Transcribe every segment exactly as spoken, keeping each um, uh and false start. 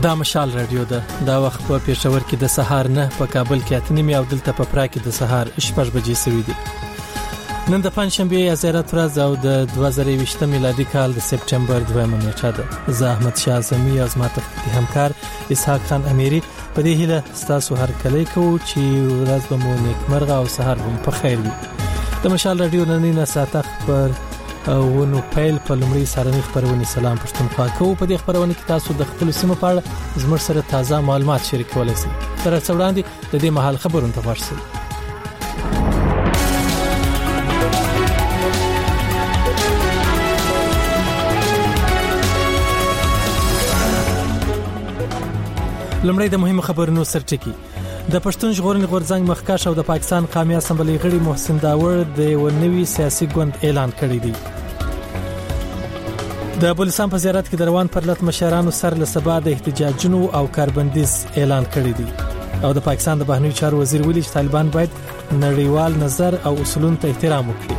دا مشال رادیو ده. دا وخت په پېښور کې د سهار نه، په کابل کې اته نیمې او دلته په پرا کې د سهار شپږ بجې سوي دي. نن د پنځشنبه زیارت ورځ او د دوه زره یوویشت میلادي کال د سپټمبر دویمه نیټه ده. زه احمد شاه اعظمي او زما تخنیکي همکار اسحاق خان اميري په دې هیله ستاسو هر کله کوو چې ورځ به مو نیکمرغه او سهار هم په خیر وي. د مشال رادیو نن ساعت پر ونو پیل په لمړی سارنی خبرونه سلام پښتونخوا کوو. په دې خبرونه کې تاسو د خپل سیمه په اړه زموږ سره تازه معلومات شریکولای شئ. تر څو وړاندې د دې مهال خبرونه تفصیل لمړی د مهمو خبرونو سرټکی. د پښتون ژغورنې غورځنګ مخکښ او د پاکستان قومي اسمبلی غړي محسن داور د یو نوي سیاسي ګوند اعلان کړی دی. د بلوچستان په زیارت کې د روان پرلط مشرانو سر له سبا د احتجاجونو او کاربندیز اعلان کړی دی. او د پاکستان د بهرنیو چارو وزیر ویلي چې طالبان باید نړیوال نظر او اصولو ته احترام وکړي.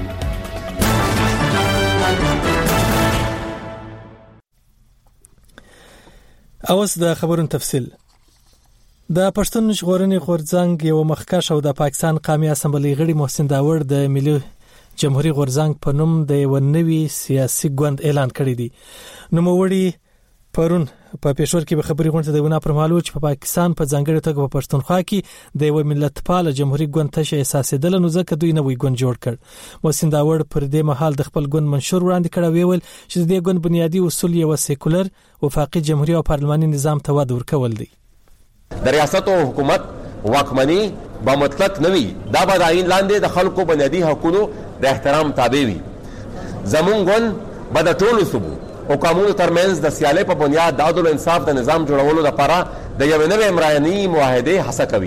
اوس د خبرونو تفصیل. د پښتون ژغورنې غورځنګ یو مخکښ او د پاکستان قومي اسمبلی غړي محسن داور د ملي جمهوریت غورځنګ په نوم د یو نوي سیاسي ګوند اعلان کړی دی. نوموړي پرون په پېښور کې به خبري غونډه د ونه پرمالو چې په پا پاکستان په ځانګړي توګه په پښتونخوا کې د یو ملتپال جمهوریت ګوند تشه اساسېدل نو ځکه دوی نوې ګوند جوړ کړ. محسن داور پر دې مهال د خپل ګوند منشور وړاندې کړ او ویل چې د دې ګوند بنیادی اصول یو سیکولر وفاقي جمهوریت او پارلماني نظام ته وده ورکول دي. د ریاست او حکومت واکمنی با مطلق نوي دا به د آئین لاندې د خلکو بنیادی حقوقو د احترام تابع وي. زمونږ ګوند به د ټولو صوبو او قانونو ترمنځ د سیالۍ په بنیاد د عدل او انصاف د نظام جوړولو لپاره د یو نوې عمراني معاهده هڅه کوي.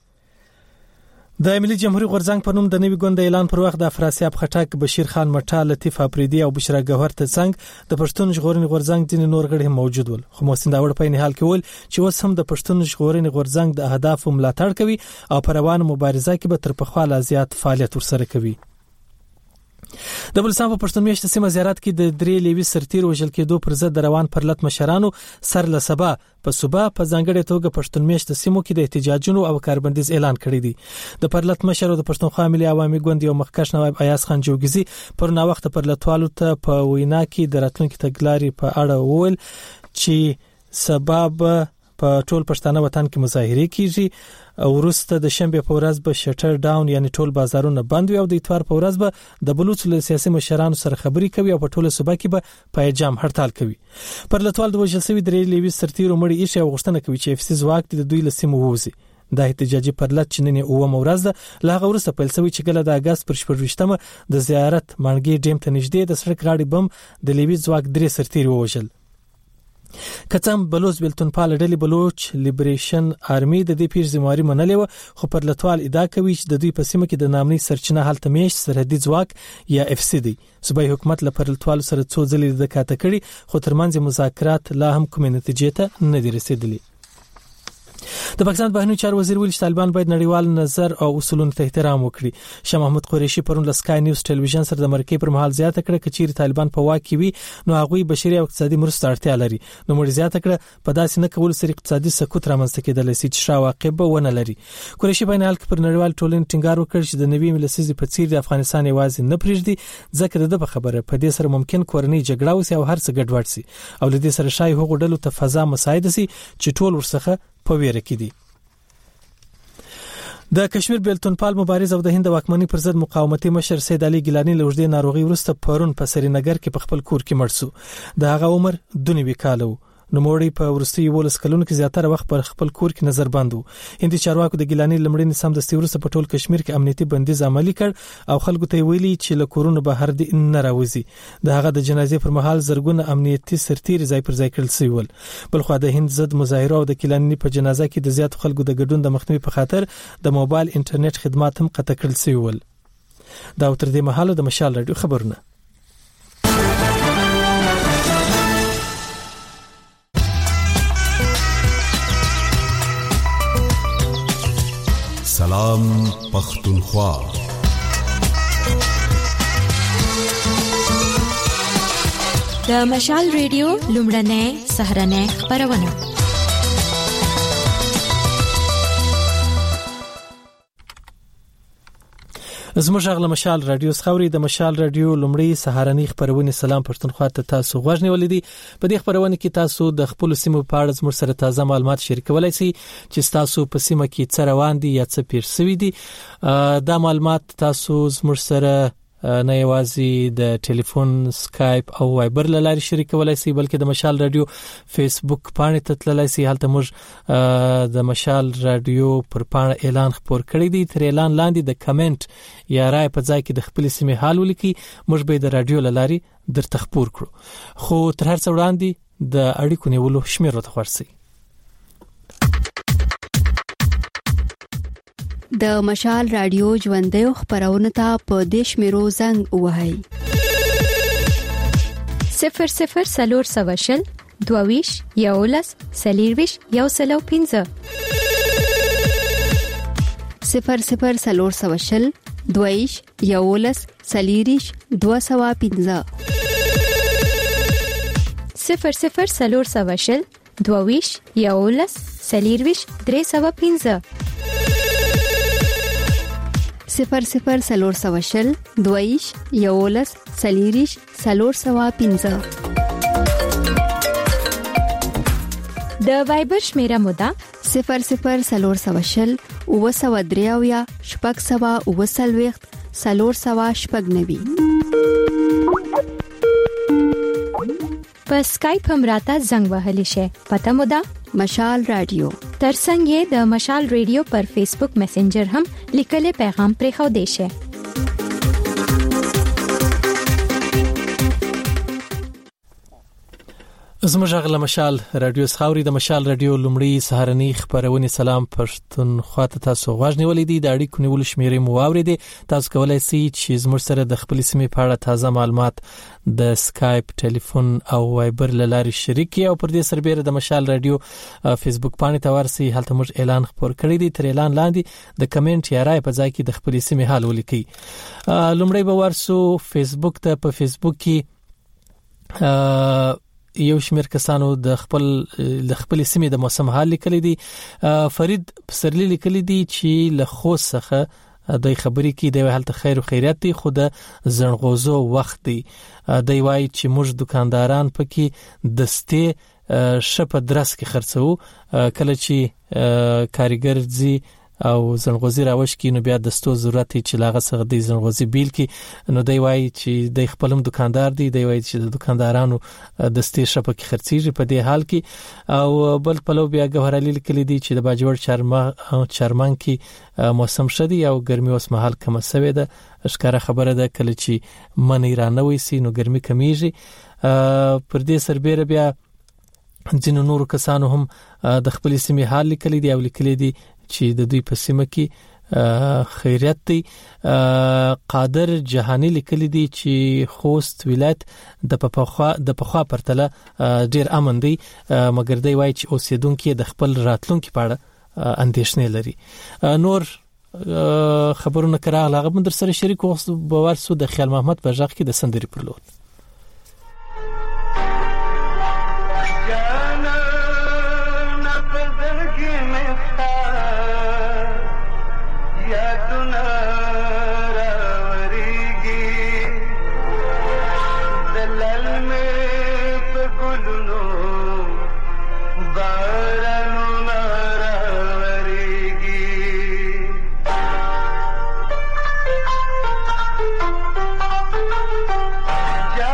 د ملي جمهوریت غورځنګ په نوم د نوي ګوند اعلان پر وخت د افراسیاب خټک، بشیر خان مټا، لطیف افریدي او بشرا گوهر ترڅنګ د پښتون ژغورنې غورځنګ ځینې نور غړي موجود ول. خو محسن داور په نه حال کې ول چې اوس هم د پښتون ژغورنې غورځنګ د اهدافو ملاتړ کوي او په روانه مبارزه کې به تر پخوا لا زیات فعالیت ورسره کوي. د بلوچستان په پښتون میشت سیمه زیارت کې د درې لیوي سرتیر وژل کېدو پر ضد د روان پرلط مشرانو سر له سبا په صوبه په ځانګړي توګه پښتون میشت سیمو کې د احتجاجونو او کاربندیز اعلان کړی دی. د پرلط مشر او د پښتونخوا ملي عوامي ګوند یو مخکښ نواب ایاز خان جوګزي پر نا وخت پرلطوالو ته په وینا کې د راتلونکي تګلارې په اړه وویل چې سبب په ټول پښتانه وطن کې مظاهره کیږي او وروسته د شنبه په ورځ به شټر ډاون یعنی ټول بازارونه بند وي او د اتوار په ورځ به د بلوچ له سیاسي مشرانو سره خبري کوي او په ټوله صوبه کې به پایجام هړتال کوي. پرلطوال د وژل شوی درې لیوي سرتیرو مړی ایښه او غوښتنه کوي چې افسي ځواک د دوی له سیمو ووزي. د احتجاجي پرلط چې نن اوه مورز ده لا غوړسته پیل شوی چې ګله د اگست پر شپږمه د زیارت مانګي ډیم ته نږدې د سړک غاړي بم د لیوي ځواک درې سرتیر ووژل. کڅم بلوچ بلتون پال ډلې بلوچ لیبریشن آرمي د دې پیر ذمہواری منلې و خو پرلطوال ادعا کوي چې د دوی په سیمه کې د نامني سرچینه حالت میش سرحدي ځواک یا اف سي دی. صوبایي حکومت له پرلطوال سره څو ځلې د کاته کړي خو ترمنځ مذاکرات لا هم کومې نتیجې ته نه دي رسیدلي. د پاکستان بهرنیو چارو وزیر ویل چې طالبان باید نړیوال نظر او اصولو ته احترام وکړي. شاه محمود قریشي پرون له سکای نیوز ټلویزیون سره د مرکې پر مهال زیاته کړه چې چیرې طالبان په واک کې وي نو هغه بشري او اقتصادي مرسته اړتیا لري. نو مړ زیاته کړه په داسې نه کول سره اقتصادي سقوط رامنځته کېدل شي چې شواقب ونه لري. قریشي په نه حال کې پر نړیوال ټولنې ټینګار وکړ چې د نوي ملسیزي په څیر د افغانستان یوازې نه پریږدي ځکه د خبره په دې سره ممکن کورنۍ جګړه وسی او هر څه ګډوډ شي او له دې سره شای هغو ډلو ته فضا مساعد شي چې ټول ورڅخه په ویره کې دي. د کشمیر بیلتون پال مبارز او د هند واکمنۍ پر ضد مقاومتي مشر سید علي ګیلانی له وجدي ناروغي وروسته پرون په سرینګر کې په خپل کور کې مړ شو. د هغه عمر دونی وکالو. نوموړی په ورستي ولس کلونو کې زیاتره وخت پر خپل کور کې نظر بند وو. هندي چارواکو د ګیلانی لمړنی سم د ستورسه په ټول کشمیر کې امنیتي بندیز عملی کړ او خلکو ته ویلي چې له کورونو بهر دي نه راوځي. د هغه د جنازې پر مهال زرګونه امنیتي سرتیر ځای پر ځای کړل شوی ول. بلخو د هند ضد مظاهره او د ګیلانی په جنازه کې د زیات خلکو د ګډون د مخنیوي په خاطر د موبایل انټرنیټ خدمات هم قطع کړل شوی ول. دا تر دې مهاله د مشال رادیو خبرونه. سلام پختونخوا. د مشال ریډیو لومړنۍ سهرنۍ خبرونه. زموږ غل مشال رادیو خوري د مشال رادیو لومړی سهارنی خبرونه سلام پښتونخوا ته تاسو غوښنه ولیدي. په دې خبرونه کې تاسو د خپل سیمو په اړه زموږ سره تازه معلومات شریکولای شئ چې تاسو په سیمه کې څه روان دي یا څه پیر شوی دي. دا معلومات تاسو زموږ سره نه یوازې د ټلیفون، سکایپ او وایبر لاري شریکولای شئ بلکې د مشال رادیو فیسبوک باندې تتللای شئ. هلته موږ د مشال رادیو پر پاڼه اعلان خبر کړی دی. تر اعلان لاندې د کمنټ یا رائے په ځای کې د خپل سیمې حال ولیکي. موږ به د رادیو لاري درته خبر کړو. خو تر هر څه وړاندې د اړیکو نیولو شمیر ورته ورسئ. د مشال رادیو ژوندۍ خبرونه ته په دیش میرو زنګ وهاي صفر صفر سلور سواشل دوویش یولس سلیرویش یو سلو پینزه صفر صفر سلور سواشل دوویش یولس سلیریش دو سوا پینزه صفر صفر سلور سواشل دوویش یولس سلیرویش درې سوا پینزه صفر صفر سلور سواشل دویش یولس سلیریش سلور سوا پینزه. د وایبر شمیره مودا صفر صفر سلور سواشل او سوا دریاویا شپږ سوا او سلويخت سلور سوا شپږ نوي. په سکایپ هم راته زنګ وهلی شي. پته مودا مشال رادیو. ترڅنګ یې د مشال رادیو پر فیسبوک میسنجر هم لیکل پیغام پرې خو دی شي. زموږ غل مشال رادیو خوري د مشال رادیو لومړی سهارنی خبرونه سلام پښتونخوا ته تاسو غوښنه ولیدي. د اړیکو نیول شمیرې مو واوریدي. تاسو کولای شئ چې زموږ سره د خپل سیمې په اړه تازه معلومات د سکایپ، ټلیفون او وایبر لاري شریک کړئ او پر دې سربېره د مشال رادیو فیسبوک باندې تورسي. هلته موږ اعلان خبر کړی دی. تر اعلان لاندې د کمنټ یا رائے په ځای کې د خپل سیمې حال ولیکئ. لومړی به ورسو فیسبوک ته. په فیسبوک کې یو شمیر کسانو د خپل د خپل سیمې د موسم حال لیکلی دی. فرید پسرلی لیکلی دی چې له خوست څخه د خبرې کې دی حالت خیر او خیریت دی خو د زنغوزو وخت دی. دی وایي چې موږ دکانداران پکې دسته شپ درس کې خرڅو کله چې کاریګر زی او زنغوزي راوش کې نو بیا د ستو ضرورت چې لاغه څخه د زنغوزي بیل کې نو دی وایي چې د خپلم دکاندار دی. دی وایي چې د دکاندارانو د ستې شپ کې خرڅيږي په دې حال کې. او بل پلو بیا ګوهرالي لیکلي دی چې د باجوړ چرما چرمان کې موسم شدي او ګرمي اوس مهال کم شوه ده. اشکاره خبره ده کله چې منی رانوي سي نو ګرمي کمیږي. پر دې سربېره بیا ځینو نور کسانو هم د خپل سیمې حال لیکلي دی او لیکلي دی چې د دوی په سیمه کې خیریت دی. قادر جهانی لیکلی دی چې خوست ولایت د پخوا د پخوا پرتله ډیر امن دی مګر دی وایي چې اوسیدونکو د خپل راتلونکو په اړه اندېښنې لري. نور خبرونه کړه هغه من در سره شریک وخت باور سو د خیال محمد په ځخ کې د سندري پر لور. Yeah.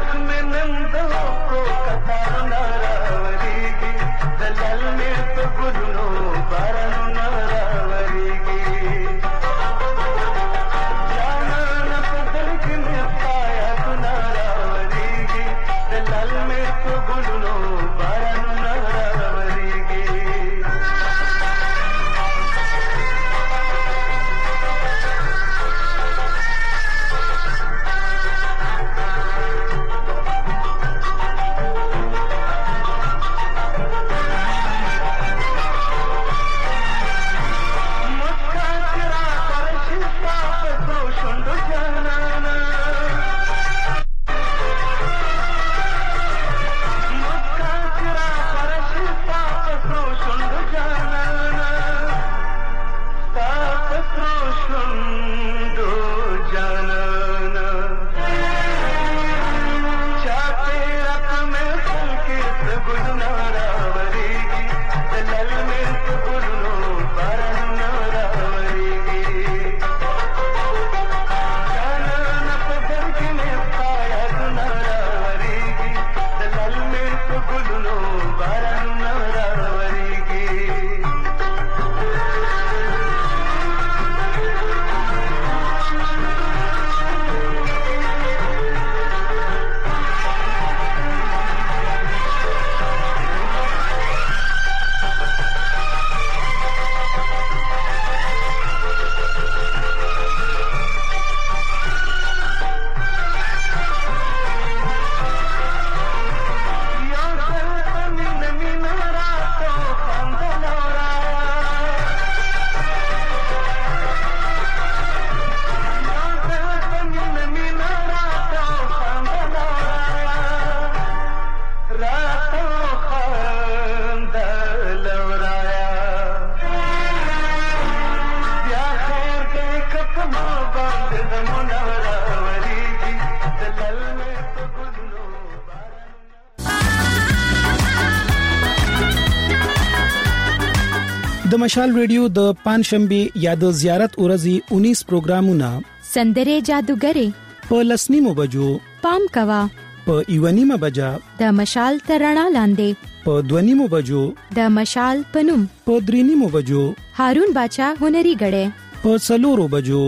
د مشال ریډیو د پنځشنبه یا د زیارت ورځې انیس پروګرامونه سندره جادوګری په لسنیمو بجو پام کوا په ایوانیمه بجا د مشال ترڼا لاندې په دونیمو بجو د مشال پنوم په درینیمو بجو هارون باچا هنري غړې په څلورو بجو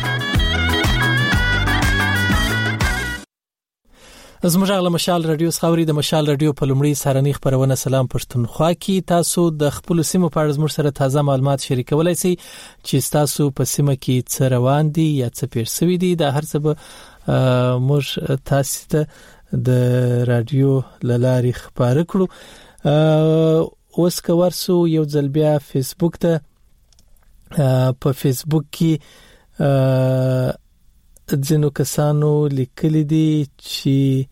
زموږ غل مشال رادیو خاوري د مشال رادیو په لومړی سارنی خبرونه سلام پښتونخوا کی تاسو د خپل سیمو په اړه زموږ سره تازه معلومات شریکولای شئ چې تاسو په سیمه کې څه روان دي یا څه پیر شوی دي د هر څه به موږ تاسو ته د رادیو لاري خبر کړو. اوس که ورسو یو ځل بیا فیسبوک ته په فیسبوک کې ځینو کسانو لیکلي دي چې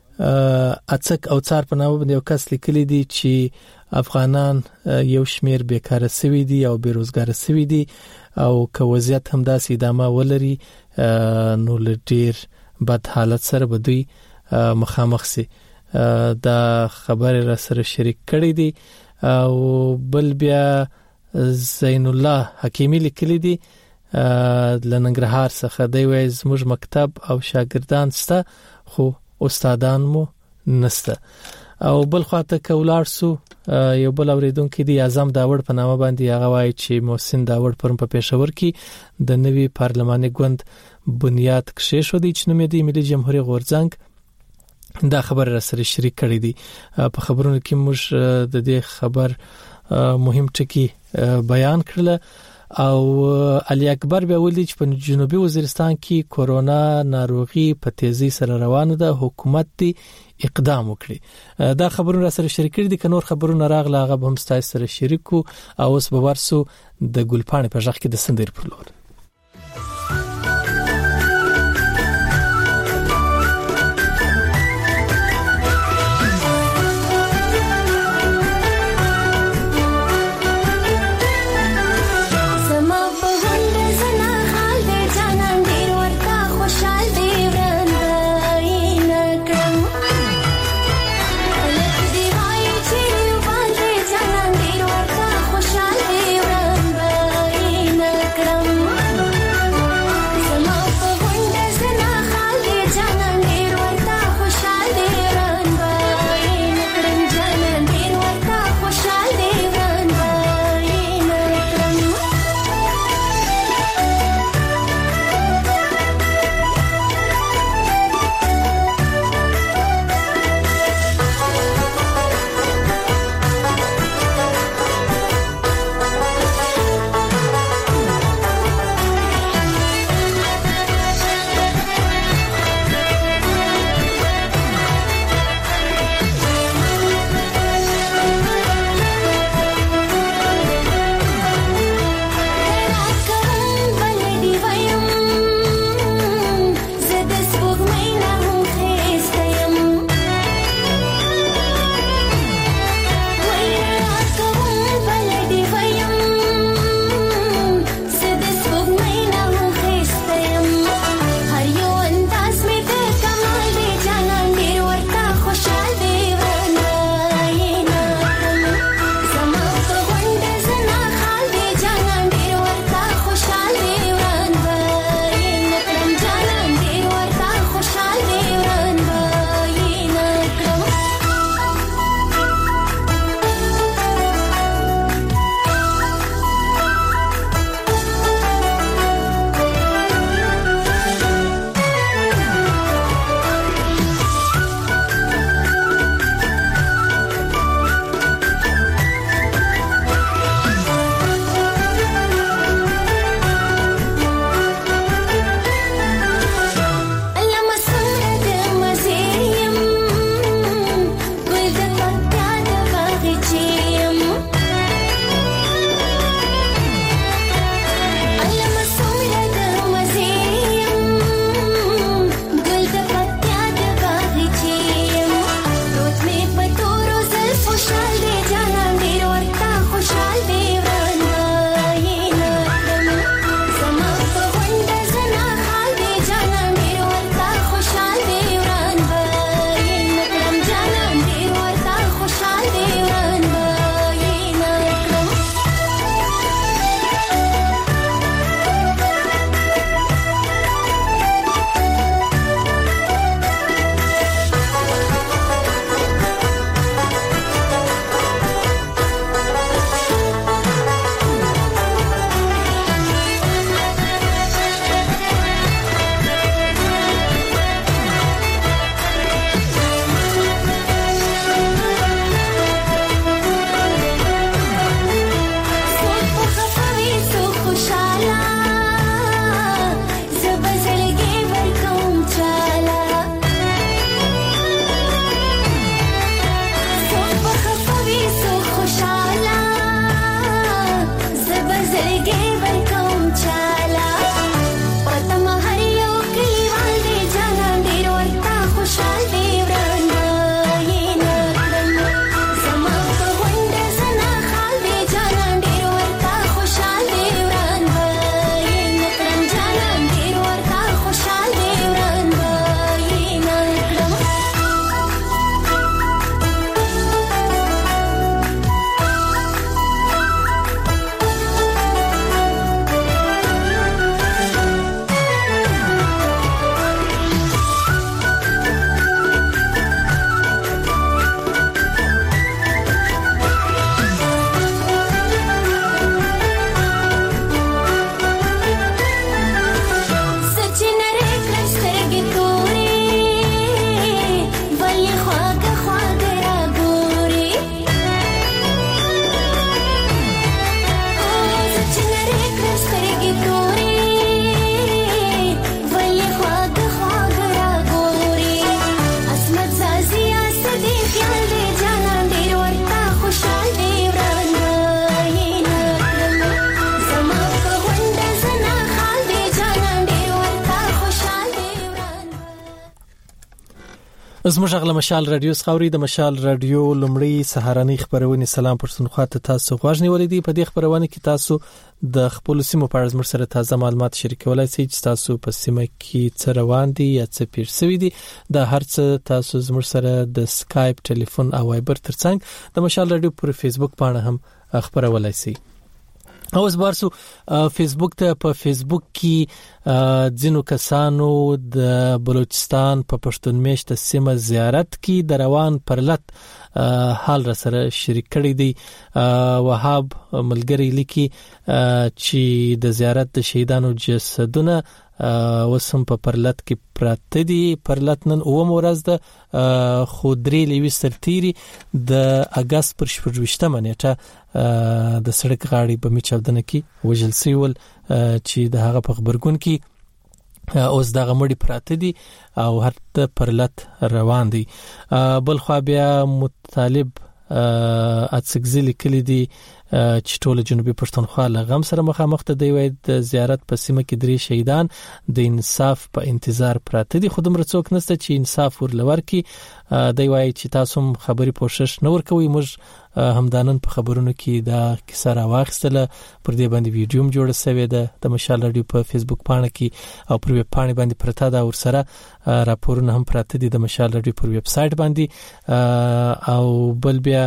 اڅک او څار په نامه باندې یو کس لیکلي دي چې افغانان یو شمیر بیکاره سوي دي او بیروزګار سوي دي او که وضعیت هم داسې ادامه ولري نو لډیر بد حالت سره به دوی مخامخ سي. دا خبره را سره شریک کړي دي او بل بیا زین الله حکیمی لیکلي دي لننګرهار څخه دی وای زموږ مکتب او شاګردان سته خو استادان مو نسته. او بل خواته کولار سو یو بل اوریدونکو دی اعظم داوړ په نامه باندې هغه وای چې محسن داوړ پرم په پېښور کې د نوي پارلماني ګوند بنیاد کښې شو دی چې نوم دی ملي جمهوریت غورځنګ. دا خبر را سره شریک کړی دی. په خبرونو کې موږ د دې خبر مهم ټکی بیان کړل او علي اکبر به ولې چې په جنوبي وزیرستان کې کورونا ناروغي په تیزی سره روانه ده حکومت دی اقدام وکړي. دا خبرونه سره شریک کړي دي که نور خبرونه راغله هغه به هم ستاسو سره شریکو او اوس به ورسو د ګلپاڼې په ځخ کې د سندر پر لور. Come زموږ غل مشال رادیو خوري د مشال رادیو لمړی سهارنی خبرونه سلام پرسونخوا ته تاسو غوښنی ولدي په دې خبرونه کې تاسو د خپل سیمو په اړه سره تازه معلومات شریکولای شئ چې تاسو په سیمه کې څه روان دي یا څه پیر شوی دي د هرڅ تاسو زموږ سره د سکایپ ټلیفون او وایبر ترڅنګ د مشال رادیو پر فیسبوک باندې هم خبرولای شئ. اوس بارسو فیسبوک ته په فیسبوک کې ځینو کسانو د بلوچستان په پښتون میشته سیمه زیارت کې د روان پرلت حال را سره شریک کړی دی. وهاب ملګری لیکي چې د زیارت د شهیدانو جسدونه وسم په پرلت کې پراته دي. پرلت نن اوم ورځ د خودري لوي سرتيري د اگست پر شپږم نیټه د سړک غاړي په میچودنه کې وجل سیول چې د هغه په خبرګون کې اوس د غمړي پراته دي او هر پرلت روان دي. بل خو بیا مطالب اڅګزلی کلی دي چې ټول جنوبي پښتونخوا لغم سره مخامخ ته دی. وای د زیارت په سیمه کې درې شهیدان د انصاف په انتظار پراته دي. خودم رڅوک نشته چې انصاف ورلور کی. دی وای چې تاسو خبري کوشش نه ورکوي. موږ همدانن په خبرونو کې دا کیسه راوښتله پر دې باندې ویډیو هم جوړ شوی ده د مشال رادیو په فیسبوک باندې کې او پر ویب باندې باندې پرتا دا ورسره راپورونه هم پراته دي د مشال رادیو پر ویب سټ باندې. او بل بیا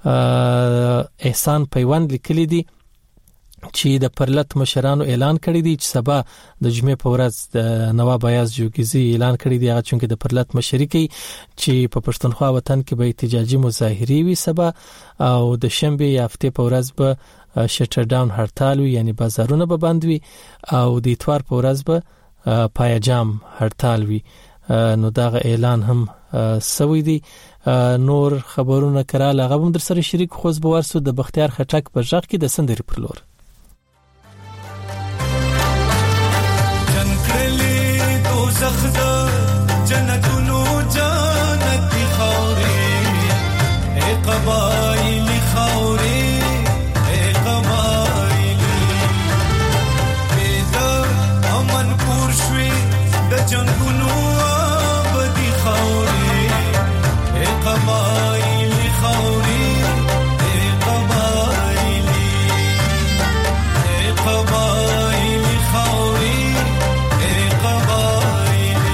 احسان پیوند لیکلی دي چې د پرلت مشرانو اعلان کړی دی چې سبا د جمعې په ورځ د نواب ایاز جوګیزي اعلان کړی دی هغه چې د پرلت مشري کوي چې په پښتونخوا وطن کې به احتجاجي مظاهره وي سبا او د شنبه یا هفته په ورځ به شټر ډاون هړتال وي یعنی بازارونه به بند وي او د اتوار په ورځ به پایجام هړتال وي. نو دا اعلان هم سوي دي. نور خبرونه کراله هغه هم در سره شریک خوځ بورسو د بختیار خټک په ځخ کې د سندري پر لور زخد جنتونو جنتی خوري اے قبائلی خوري اے قبائلی پیدا امن پور شوی د جنگونو آبدی خوري اے قبائلی خوري اے قبائلی اے قبائلی خوري اے قبائلی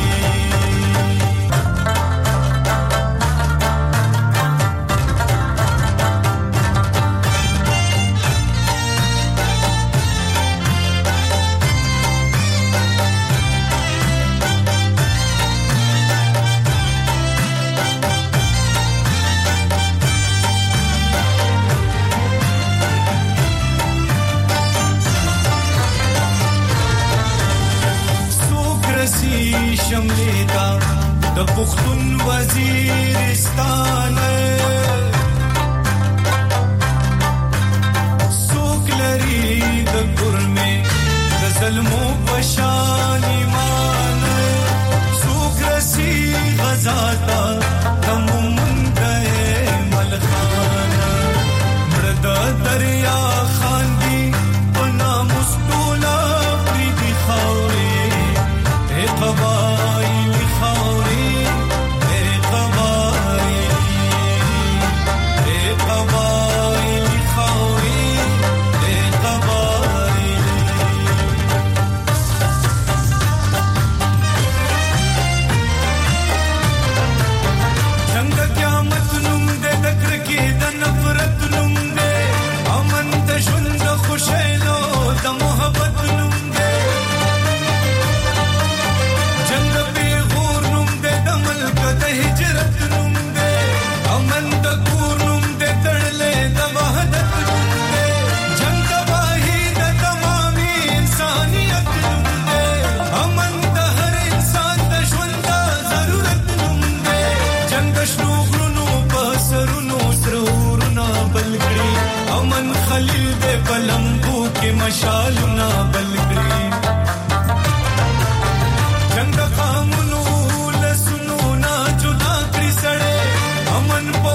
شملیتا د پختون وزیرستان سوک لري د ګرمه د ظلمو بشان ایمان سوک رسی غزاتا تم منګه ملخان مردا دریا خان دی پنا مستولا پری دی خوري اے قبائلی خوري اے قبائلی اے قبائلی خوري اے قبائلی څنګه قیامت نوم دې دکر کې د نفرت نوم دې امن د ژوند خوشاله د محبت نوم دې جنگ به غور نوم دې د ملک د هجرت نوم دې امن د کور نوم دې تړلې د وحدت نوم دې جنگ واهي د تمامي انسانيت نوم دې امن د هر انسان د ژوند ضرورت نوم دې جنگ شنو غرونو په سرونو سرورنا بلګړي امن خلیل دې بلمبو کې مشالونه بلګړي جنگ قامونو لسنو نا جدا کړی سړې امن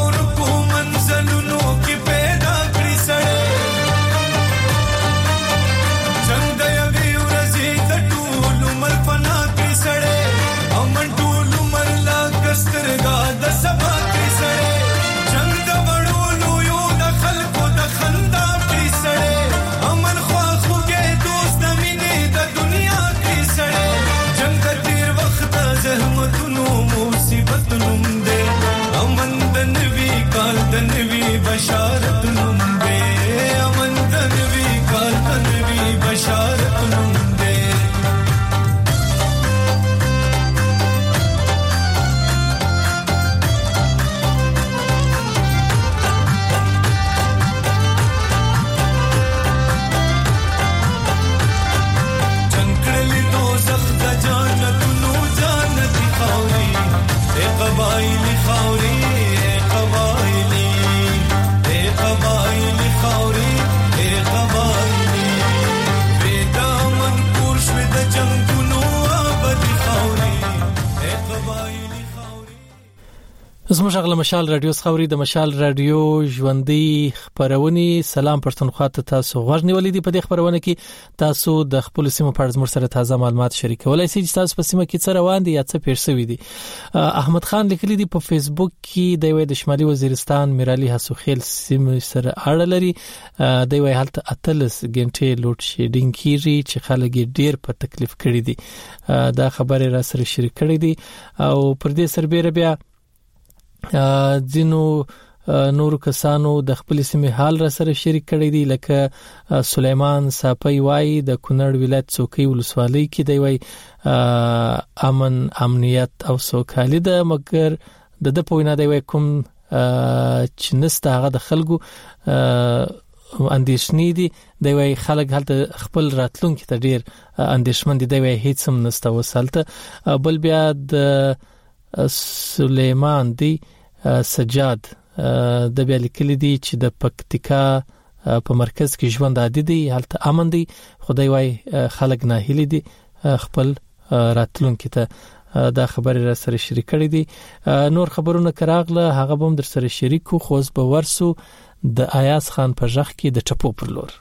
زموږ غل مشال رادیو خبري د مشال رادیو ژوندۍ خبرونه سلام پښتونخوا ته تاسو غوښنی ولیدي په دې خبرونه کې تاسو د خپل سیمه په اړه زموږ سره تازه معلومات شریکولای شئ چې تاسو په سیمه کې څه روان دي یا څه پیښ شوی دي. احمد خان لیکلی دی په فیسبوک کې د وی د شمالي وزیرستان میرالي حسوخیل سیمه سره اړه لري. د وی حالت اتلس غنټې لوډ شیډینګ کیږي چې خلک ډیر په تکلیف کړي دي. دا خبره را سره شریک کړي دي او پر دې سربېره بیا ځینو نور کسانو د خپل سیمه حال را سره شریک کړي دي لکه سلیمان صافی وای د کونړ ولایت څوکۍ ولسوالۍ کې دی وای امن امنیت او سوکالي ده مګر د د پوینه دی وای کوم چې نسته هغه د خلکو اندیشنې دي دی وای خلک هلته خپل راتلونکي ته ډیر اندیشمن دي دی وای هیڅ هم نسته وسالته. بل بیا د سلیمان دی سجاد د بیا لیکلي دي چې د پکتیکا په مرکز کې ژوند عادي دی هلته امن دی خدای وای خلک نه هلي دي خپل راتلونکي ته دا خبره را سره شریک کړي دي. نور خبرونه کراغله هغه هم در سره شریکو خوز به ورسو د آیاز خان په ژغ کې د ټپو پر لور.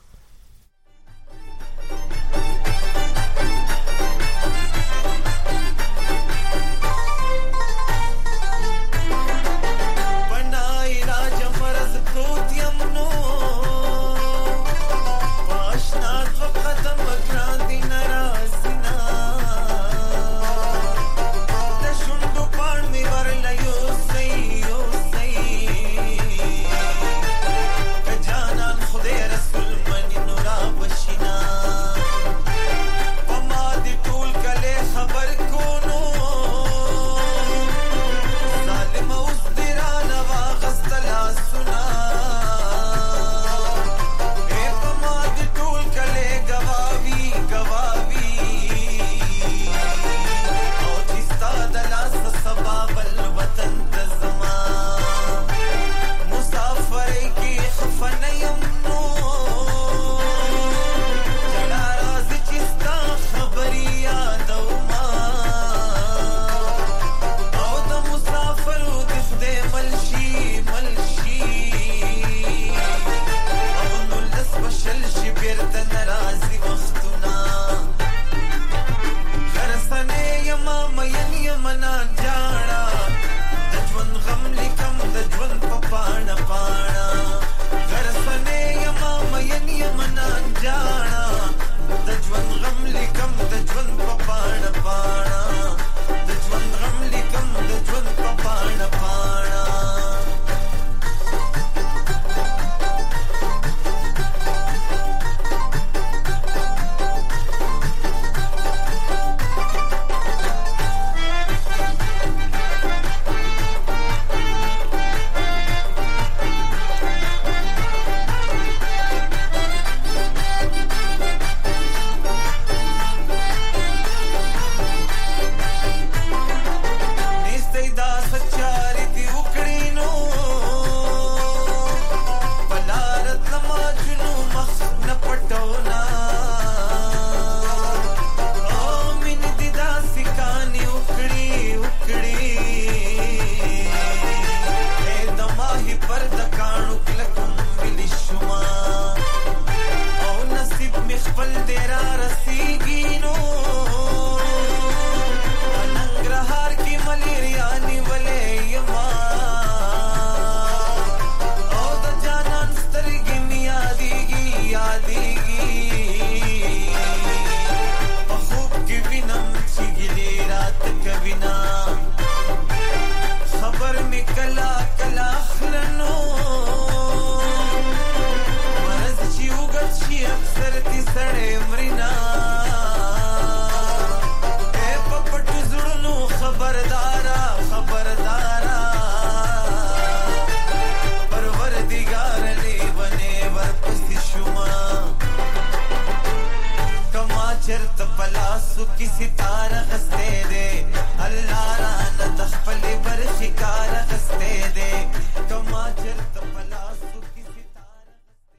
چرته پلاسو کی ستاره غسته دے الله را نه تخپل بر شکار غسته دے کما چر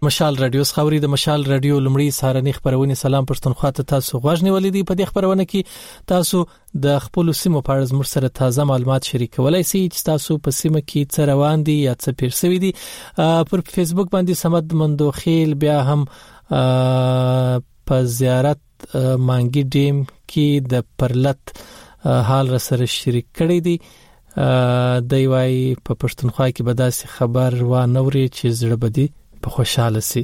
مشال رادیو خبري د مشال رادیو لمړی سهارنی خبرونه سلام پښتونخوا ته تاسو غواړئ ولې دی په دې خبرونه کې تاسو د خپل سیمو په اړه زموږ سره تازه معلومات شریکولای شئ چې تاسو په سیمه کې څه روان دي یا څه پیر شوی دي پر فیسبوک باندې سمد مندوخیل بیا هم په زیارت مانګي ډیم کې د پرلت حال را سره شریک کړی دی د وای په پښتونخوا کې به داسې خبر و نوري چې زړه بدی په خوشاله سي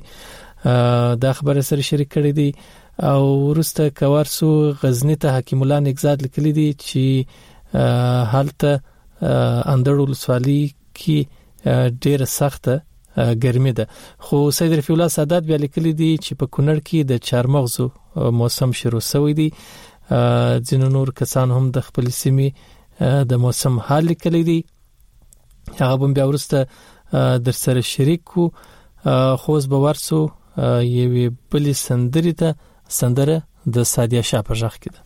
دا خبره سره شریک کړی دی او ورسته کوارسو غزنی ته حکیم الله نگزاد لیکلی دی چې حالت اندړول سوالی کې ډیره سخته ګرمي ده خو سید رفیع الله سادات بیا لیکلی دی چې په کونړ کې د چارمغزو موسم شروع شوی دی ځینو نور کسان هم د خپل سیمې د موسم حال لیکلی دی هغه بیا ورسته در سره شریک کو خوز باورسو یوه بلی سندری ته سندره د سادیه شاه په ژغ کې ده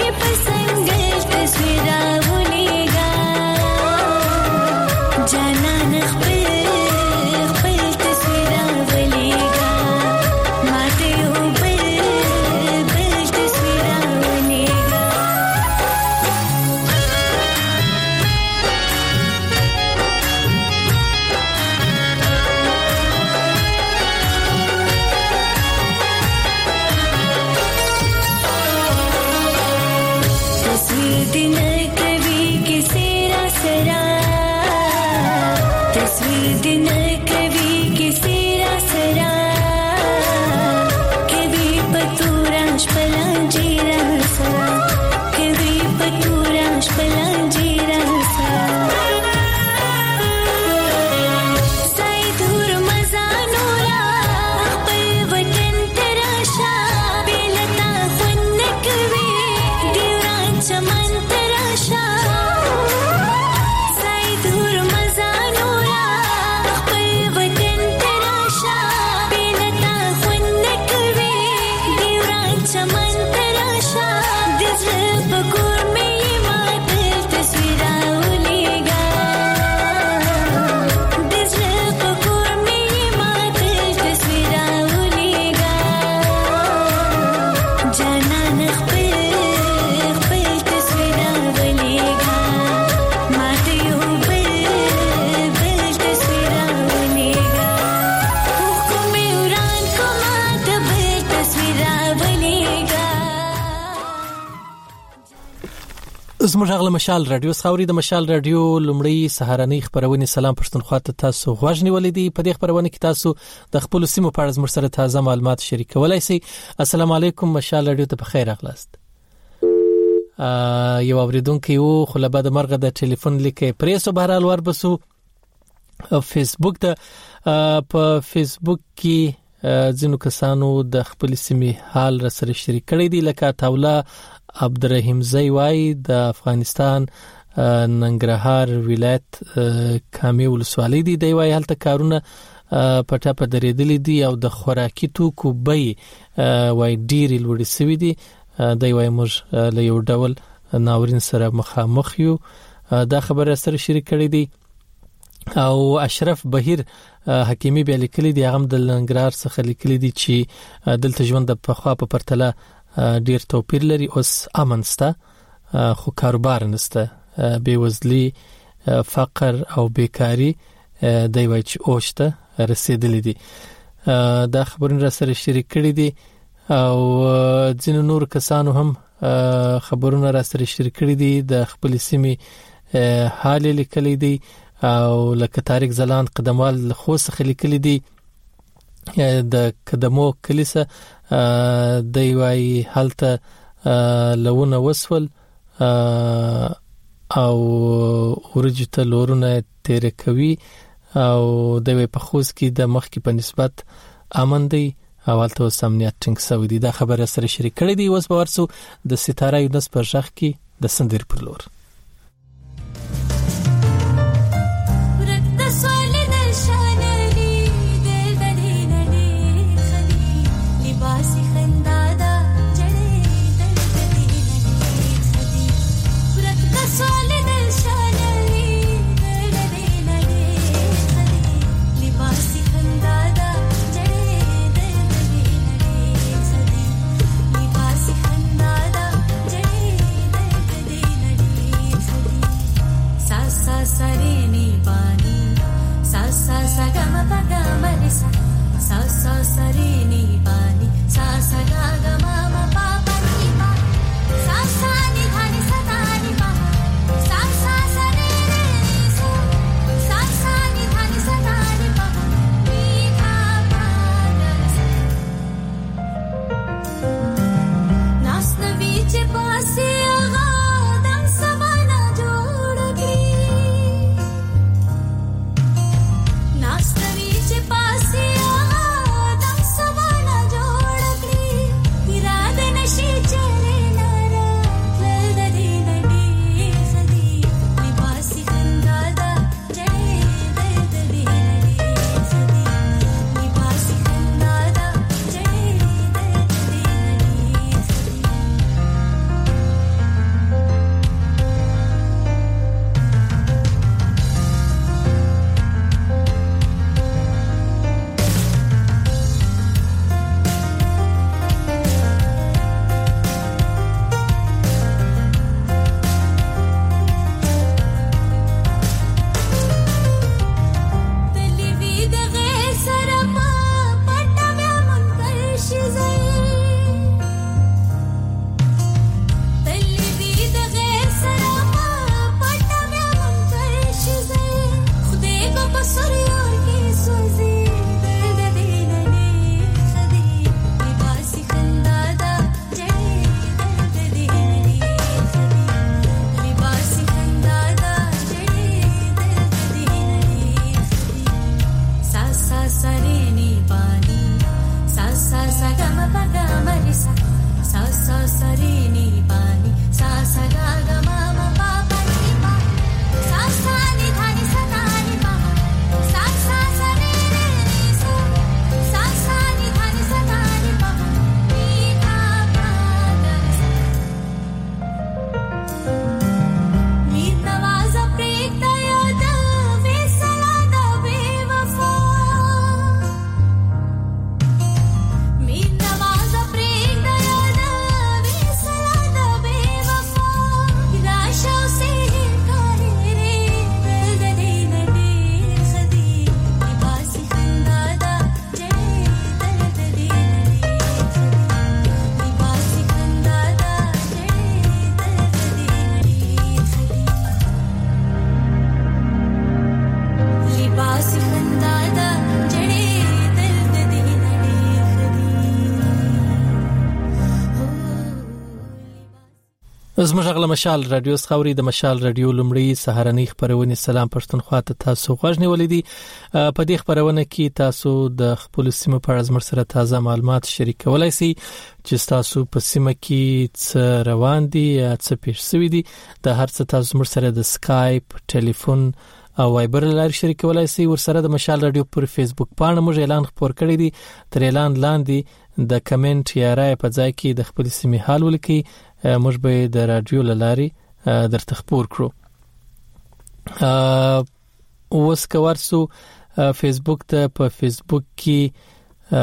जाना दिन कभी किसी रासरा तस्वीर दिन कभी किसी रासरा कभी पतूराश पलांजी रासरा कभी पतूराश पलांजी रासरा साई दूर मजानोरा पल वतन तराशा बेलता खुन्नक वे दीवान चमन तराशा साई दूर मजानोरा पल वतन तराशा बेलता खुन्नक वे दीवान चमन तराशा दिल बकुर में ये मातल तस्वीरा उलेगा दिल बकुर में ये मातल तस्वीरा उलेगा जाना नखबल खबल तस्वीरा उलेगा माते यो बल बल तस्वीरा उलेगा हुक्म उरान को मात बल तस्वीरा उलेगा زموږ غل مشال رادیو خاوري د مشال رادیو لومړی سهارنۍ خبرونه سلام پښتونخوا ته تاسو غوښنی ولیدي په دې خبرونه کې تاسو د خپل سیمو په اړه زموږ سره تازه معلومات شریکولای شئ. السلام علیکم مشال رادیو ته بخیر اغلاست. یو اوریدونکو یو خلبه د مرغه د ټلیفون لیکي پریسو بهرال ور بسو فیسبوک ته په فیسبوک کې ځینو کسانو د خپل سیمې حال را سره شریک کړی دی لکه تاولا عبدالرحیم زئی وای د افغانستان ننګرهار ولایت کامې ولسوالۍ دی دی وای هلته کارونه پټه په درېدلې دي او د خوراکي توکو بیې وای ډېرې لوړې سوي دي. دی وای موږ له یو ډول ناورین سره مخامخ یو دا خبره سره شریک کړی دی. او اشرف بهیر حکیمی به لیکلي دی هغه د ننګرهار څخه لیکلي دی چې دلته ژوند د پخوا په پرتله ډیر توپیر لري اوس امنسته خو کاروبار نسته بیوزلی فقر او بیکاری دی وای چې اوشته رسیدلې دي. دا خبرونه را سره شریک کړي دي او ځینو نور کسانو هم خبرونه را سره شریک کړي دي د خپل سیمې حال لیکلي دي او لکه طارق زلان قدموال خو څخه لیکلي دي د قدمو کلیسه دی وای هلته لونه وسول او ورجته لورونه تیر کوي او د وی په خوځ کې د مخ کې په نسبت امن دی او هلته سمنیت ټینګ سوی دی. دا خبره سره شریک کړي دي. اوس به ورسو د ستاره یونس پر ځخ کې د سندر پر لور लिबासी खंदादा जड़े दर्द दे नडी زموږ غل مشال رادیو خاوري د مشال رادیو لمړی سهارنی خبرونه سلام پښتونخوا ته تاسو غوښنی ولیدي په دې خبرونه کې تاسو د خپل سیمه په اړه زموږ سره تازه معلومات شریکولای شئ چې تاسو په سیمه کې څه روان دي یا څه پیښ شوی دي د هر څه تاسو زموږ سره د سکایپ ټلیفون او وایبر لاري شریکولای شئ ورسره د مشال رادیو پر فیسبوک باندې موږ اعلان خبر کړی دي تر اعلان لاندې د کمنټ یا رائے په ځای کې د خپل سیمه حال ولیکي موږ به د رادیو لاري درته خبر کړو. اوس کوارسو فیسبوک ته په فیسبوک کې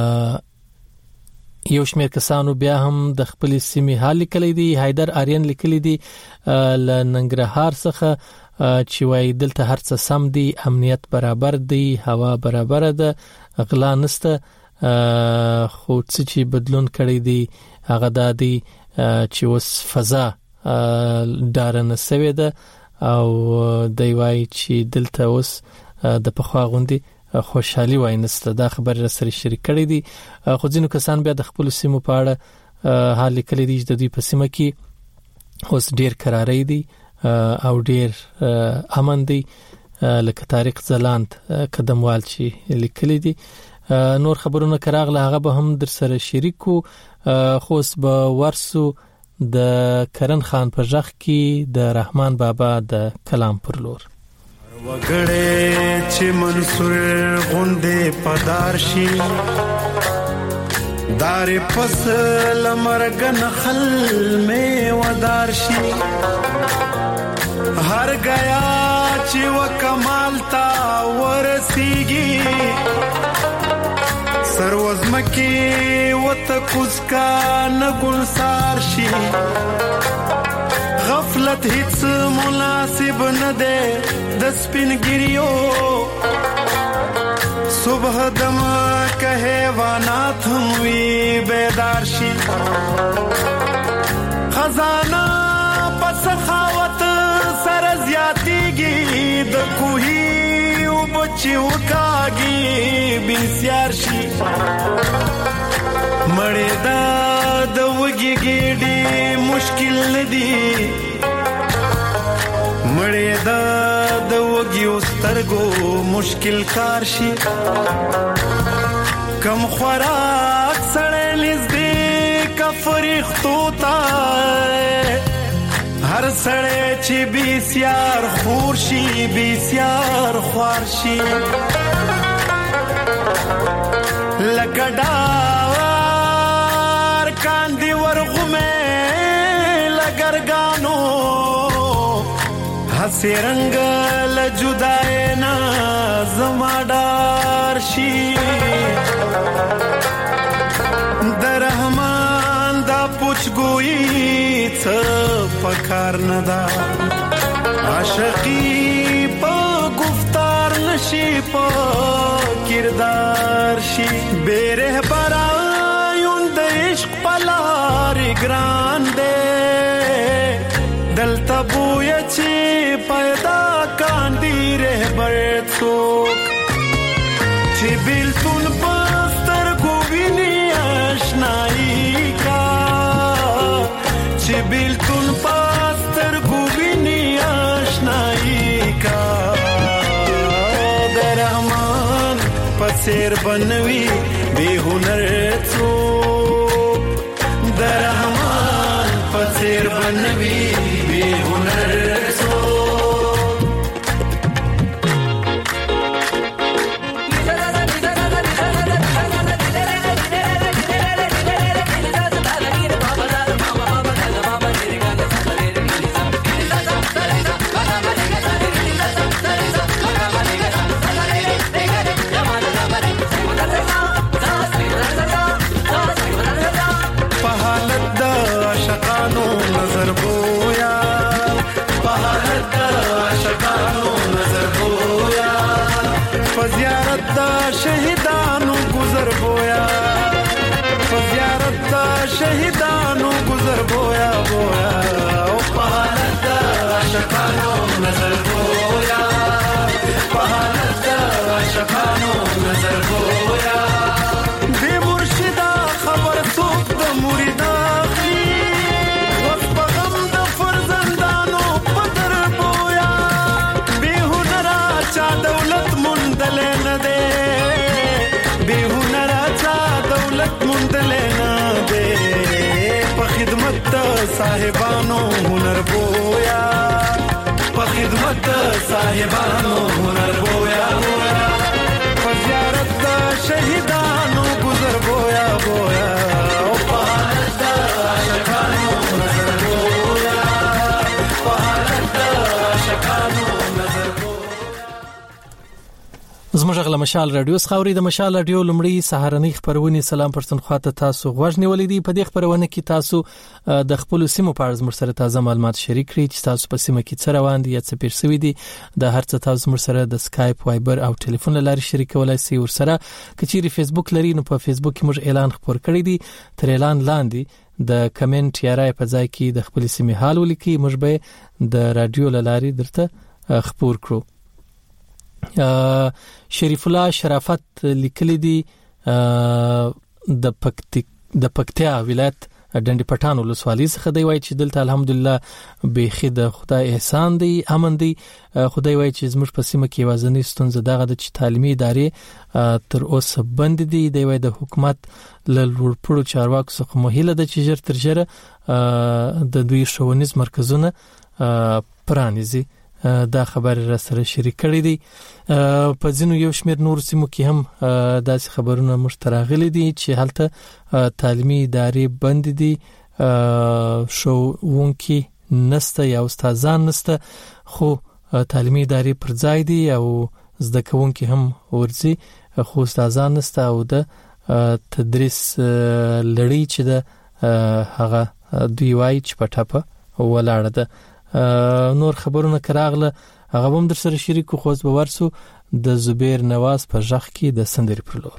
یو شمېر کسانو بیا هم د خپل سیمه حال لیکلي دي. حیدر آریان لیکلي دي ل ننګرهار څخه چې وای دلته هر څه سم دي، امنیت برابر دی، هوا برابر ده، غلا نسته، خو څه چې بدلون کړی دی هغه د دې چې اوس فضا ډارنه سوي ده او دی وای چې دلته اوس د پخوا غوندي خوشحالي وای نسته. دا خبر سره شریک کړی دي. خو ځینو کسان بیا د خپل سیمو په اړه حال لیکلي دي چې د دې په سیمه کې اوس ډیر قرارې دي او ډیر امن دي، لکه طارق زلاند قدموال چې لیکلي دي. نور خبرونه کراغله هغه به هم در سره شریکو. خوس به ورسو د کرن خان پر ځخ کې د رحمان بابا د کلام پر لور. وګړې چې منصور غوندې پدار شي دار فصل مرګ نخل می ودار شي هر گیا چې وکمال تا ورسیږي سروزمکی وتکوز کا نگلسار شي غفلت هیڅ مناسب نه ده د سپینګریو صبح دم که حیوانات هم وی بیدار شي خزانه پس خاوت سر زیاتیږي د کوهی بچی وکاږي بنسیار شي مړې دا د وګي ګډي مشکل ندي مړې دا د وګي سترګو مشکل کار شي کم خوراک سړې لزدې کا فرښتو تا هر سړی چې بیسیار خور شي بیسیار خوار شي لکه ډار کاندي ورغمه لګرګانو هسې رنگ لجدای نه زما ډار شي د رحمان دا پوچګوئی څه پکار نه دا عاشقی په گفتار نشي په کردار شي بیره برایون د عشق پلار ګران دے دلته بوی چې پیدا کاندي رهبر څوک چې بیلتون پستر کو ویني آشنایی کا چې بیلتون پستر کو ویني آشنایی کا د رحمان پسیر بنوي بے هنر څوک د رحمان پسیر بنوي بے هنر څوک نظر بو صاحبانو هنر بویا بویا زیارت دا شهیدانو گذر بویا بویا او پالت دا عاشقانو نظر بویا پالت دا عاشقانو نظر بویا. زموږ غل مشال رادیو خاوري د مشال رادیو لمړی سهارنی خبرونه سلام پښتونخوا ته تاسو غوښ نیولې دي. په دې خبرونه کې تاسو د خپل سیمو په اړه زموږ سره تازه معلومات شریک کړئ چې تاسو په سیمه کې څه روان دي یا څه پیر شوی دي. د هر څه تاسو زموږ سره د سکایپ وایبر او ټلیفون لاري شریکولای شئ. ورسره کچېری فیسبوک لري نو په فیسبوک کې موږ اعلان خبر کړی دي. تر اعلان لاندې د کمنټ یا رائے په ځای کې د خپل سیمه حال ولیکي. موږ به د رادیو لاري درته خبر کړو. شریف الله شرافت لیکلی دی د پکتیک د پکتیا ولایت ډنډ پټان ولسوالۍ څخه دی. وایي چې دلته الحمدلله به خد خدای احسان دی امن دی. خدای وایي چې زموږ په سیمه کې وازنی ستونزه دغه د تعلیمي ادارې تر اوسه بند دي. دی وایي د حکومت له لوړپوړو چارواکو څخه مهاله ده چې ژر تر ژره د دوی ښوونیز مرکزونه پرانیزي. دا خبر را سره شریک کړی دی. په ځینو یو شمېر نور سیمو کې هم داسې خبرونه مشتراغلي دي چې هلته تعلیمي ادارې بند دي، ښوونکي نسته یا استادان نسته، خو تعلیمي ادارې پر ځای دي او زده کوونکي هم ورځي خو استادان نسته او د تدریس لړۍ چې د هغه دوی وایي چې په ټاپه ولاړه ده. نور خبرونه کراغله هغه هم در سره شریک خو خو به ورسو د زبیر نواز په ژغ کې د سندري پر لور.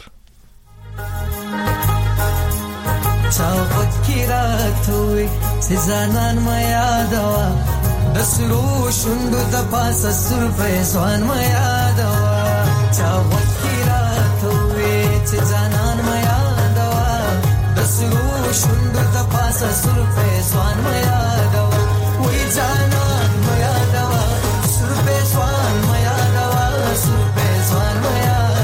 چاوت کی راتوي سزانان ما یادوا دسرو شوندو د پاسه سر په ځوان ما یادوا چاوت کی راتوي سزانان ما یادوا دسرو شوندو د پاسه سر په ځوان ما یادوا وی جانان ما یادوا سر په ځوان ما یادوا سر په ځوان ما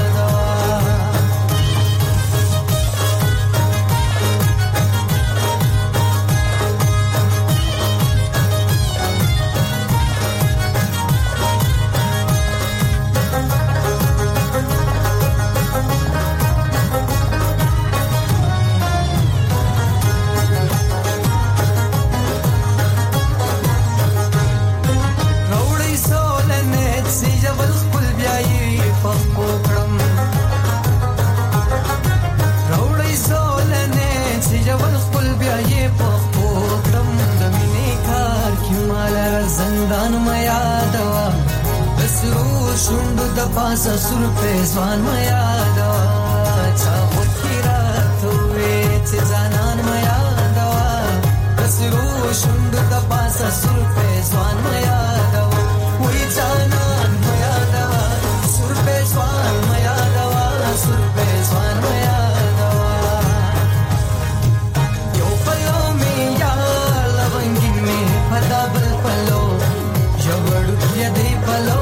شوندو د پاسه سر په ځوان ما یادوا چا وکړاتوي چې ځانان ما یادوا کسرو شوندو د پاسه سر په ځوان ما یادوا وې ځانان ما یادوا سر په ځوان ما یادوا سر په ځوان ما یادوا یو پلو می یا لونګي می پدا بل پلو جوړو کې دی پلو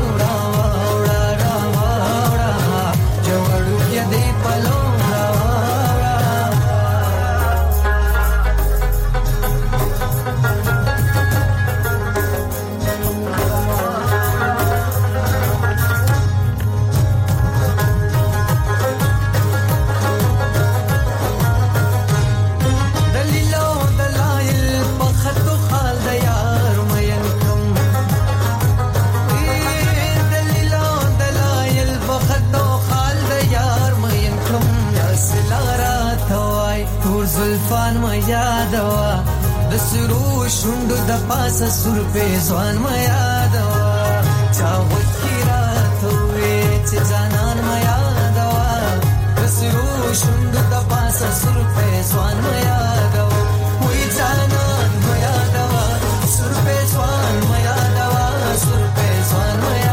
یادوا د سرو شوندو د پاسه سر په ځوان ما یادوا چا وکړاتوي چې ځانان ما یادوا د سرو شوندو د پاسه سر په ځوان ما یادوا وې ځانان ما یادوا سر په ځوان ما یادوا سر په ځوان ما یادوا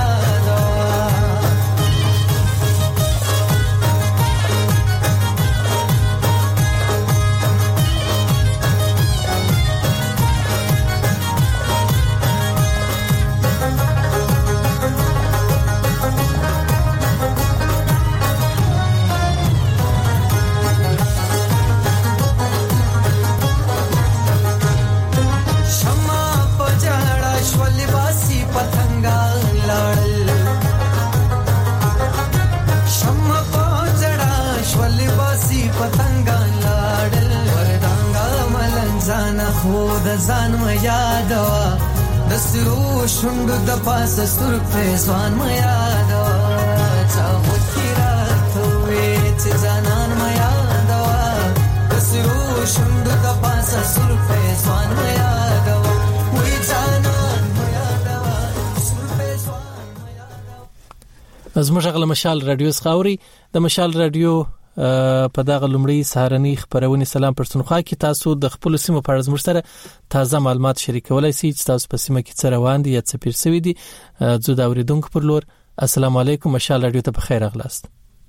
ځان ما یادوا د سرو شوند د پاسه سر په ځوان ما یادوا چا وکړه ته وې چې ځانان ما یادوا د سرو شوند د پاسه سر په ځوان ما یادوا وې ځانان ما یادوا سر په ځوان ما یادوا. زموږ غل مشال رادیو څخاوري د مشال رادیو په دغه لومړی سهارنی خبرونه سلام پښتونخوا کې تاسو د خپل سیمو په اړه زموږ سره تازه معلومات شریکولای شئ چې تاسو په سیمه کې څه روان دي یا څه پیر شوی دي. زه دا اوریدونکو پر لور السلام علیکم مشال رادیو ته په خیر اغلاست.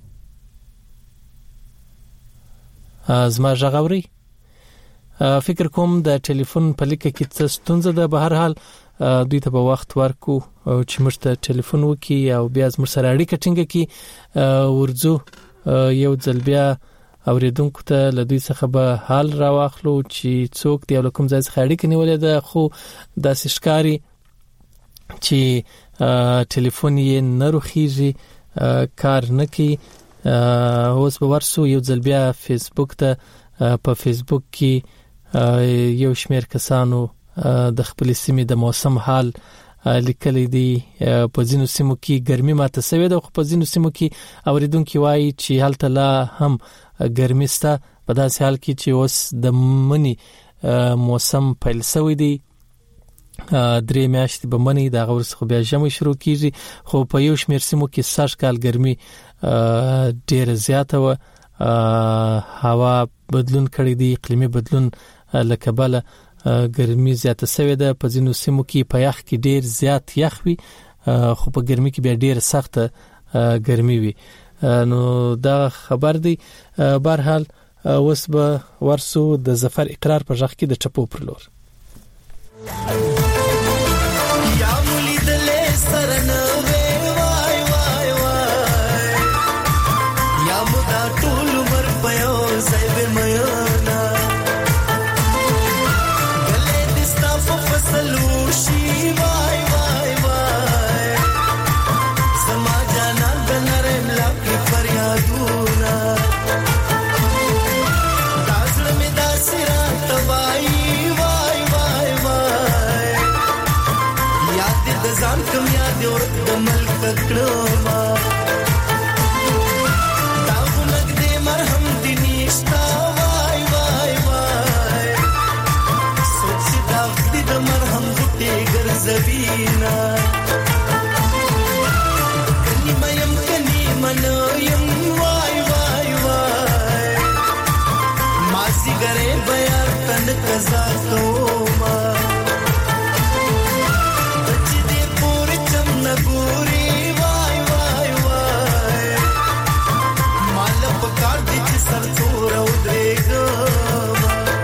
زما ژغوري فکر کوم د ټلیفون په لیکه کې څه ستونزه ده. به هر حال دوی ته په وخت ورکو چې موږ ته ټلیفون وکړي او بیا زموږ سره اړیکه ټینګه کړي. ورځو یو ځل بیا اوریدونکو ته له دوی څخه به حال راواخلو چې څوک دی او کوم ځای څخه اړیکه نیولې ده. خو داسې ښکاري چې ټلیفون یې نه روخیږي، کار نه کوي. اوس به ورسو یو ځل بیا فیسبوک ته. په فیسبوک کې یو شمېر کسانو د خپل سیمې د موسم حال لیکلي دي. په ځینو سیمو کې ګرمي ماته سوي ده، خو په ځینو سیمو کې اوریدونکو وایي چې هلته لا هم ګرمي سته. په داسې حال کې چې اوس د منی موسم پیل شوی دی، درې میاشتې به منی د غورس خو بیا ژمی شروع کیږي. خو په یو شمېر سیمو کې سږ کال ګرمي ډېره زیاته و. هوا بدلون کړی دی، اقلیمي بدلون لکبله ګرمي زیاته شوې ده. په ځینو سیمو کې په یخ کې ډېر زیات یخ وي، خو په ګرمي کې بیا ډېر سخته ګرمي وي. نو دا خبر دی. بهر حال اوس به ورسو د ظفر اقرار په ځخ کې د ټپو پر لور. یا ملیدلې سرنه وای وای وای یا مدا ټول مر پيو زایب میانا گلې دستا په فسلوشي وای وای وای سما جانا بنرم لکه فریادونه داسړ می داسرا توای وای وای وای یاد د ځان کوم یاد ورته د ملک کړو ما دا ولګ دې مرهم دې نشتا وای وای وای سوچ دا دې د مرهم دې ګرځوینا کني مېم کني منویم وای وای وای ماسي ګره بیا تن قزا کوما نګوري وای وای وای مال په کار دي چې سر تور او درېګم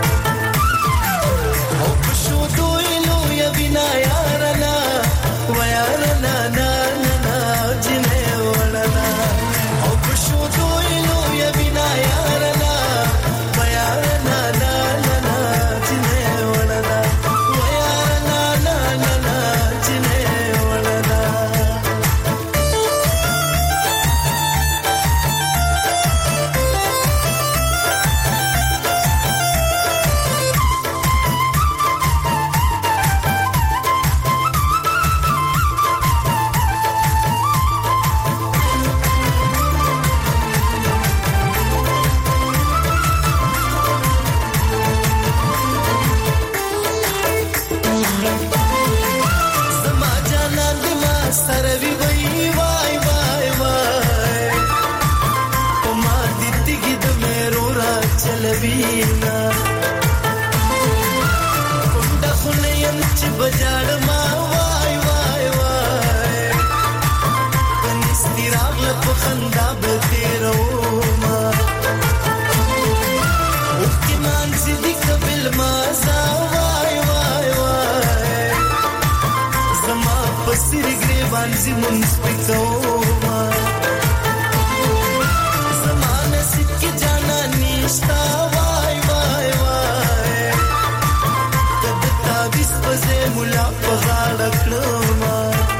او په شو دوی نو یا بنا یارنا و یارنا نا نا جنې ولنا او په شو دوی نو یا بنا یارنا و یارنا نا نا جنې ولنا و یارنا نا نا جنې ولنا بجاړ ما وای وای وای کنيستي راغله په خندا به تیرو ما او کې مان سيدي قبل ما زا وای وای وای زما په سر ګریوان زمون سپکو ما زمانه سکه جانا نيشتا وای وای وای کدتا بس پزه مولا په غاړه کړما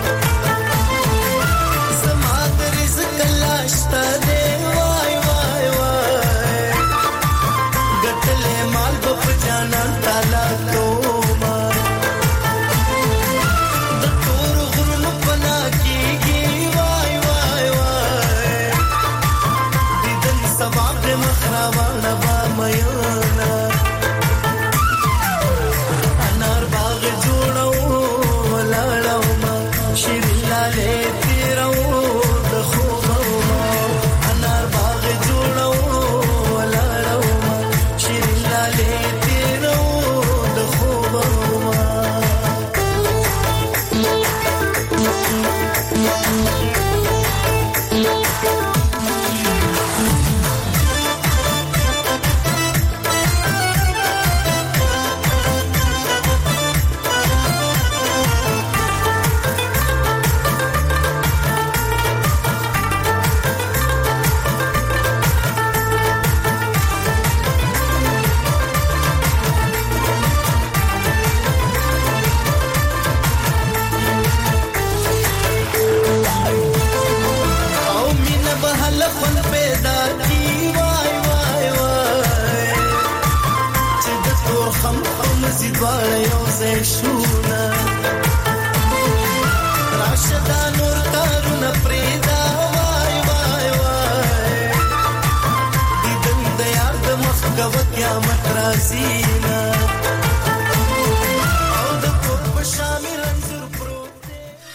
زما د رزق لاشتا دی وای وای وای ګټلې مال په جانان تعالی کوما شیرین لاله تیرو د خوب انار باغ جوړو ولاړو شیرین لاله تیرو د خوب دوړ یو ځای شونا راشدا نور تارونه پریدا وای وای وای دې د یار د مخ غو قیامت راسینا